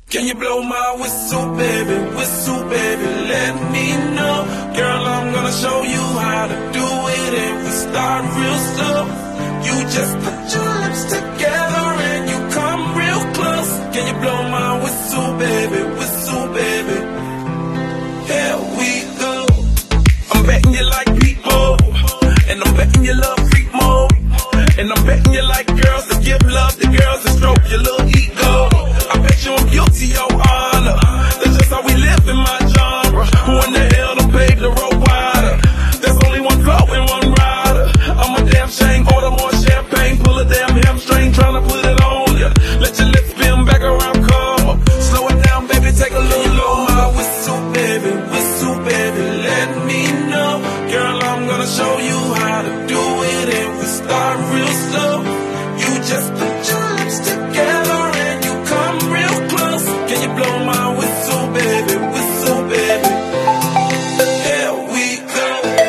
Can you blow my whistle, baby, let me know. Girl, I'm gonna show you how to do it, and we start real slow. You just put your lips together and you come real close. Can you blow my whistle, baby, here we go. I'm betting you like people, and I'm betting you love freak mode, and I'm betting you like girls that give love to girls and stroke your little ego. I bet you I'm guilty, your honor. That's just how we live in my genre. Who in the hell done paved the road wider? There's only one flow and one rider. I'm a damn shame, order more champagne, pull a damn hamstring, tryna put it on ya. Let your lips spin back around, come up. Slow it down, baby, take a little low. My whistle, baby, let me know. Girl, I'm gonna show you how to do it, and we start real slow. You just put your lips together and you come real close. Can you blow my whistle, baby, here we go.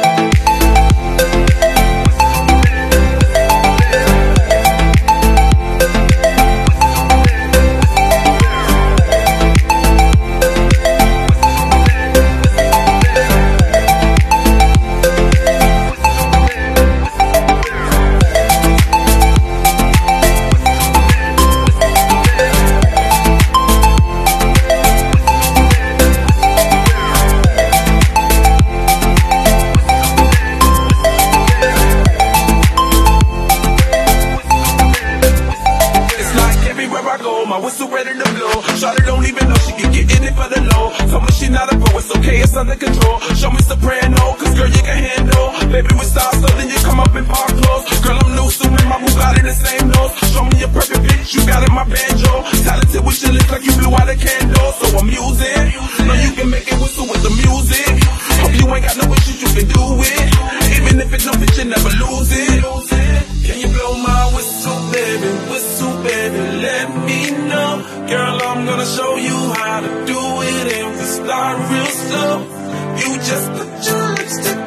My whistle ready to blow. Shawty don't even know she can get in it for the low. Told me she not a pro, it's okay, it's under control. Show me soprano, cause girl you can handle. Baby with style, so then you come up in park clothes. Girl I'm new, so in my Bugatti the same nose. Show me your perfect pitch, you got in my banjo. Talented with your lips like you blew out a candle. So I'm using, know you can make it whistle with the music. Hope you ain't got no issues, you can do it. Even if it don't fit, you never lose it. Can you blow my whistle, baby, let me know. Girl, I'm gonna show you how to do it, and we start real slow. You just put your lips together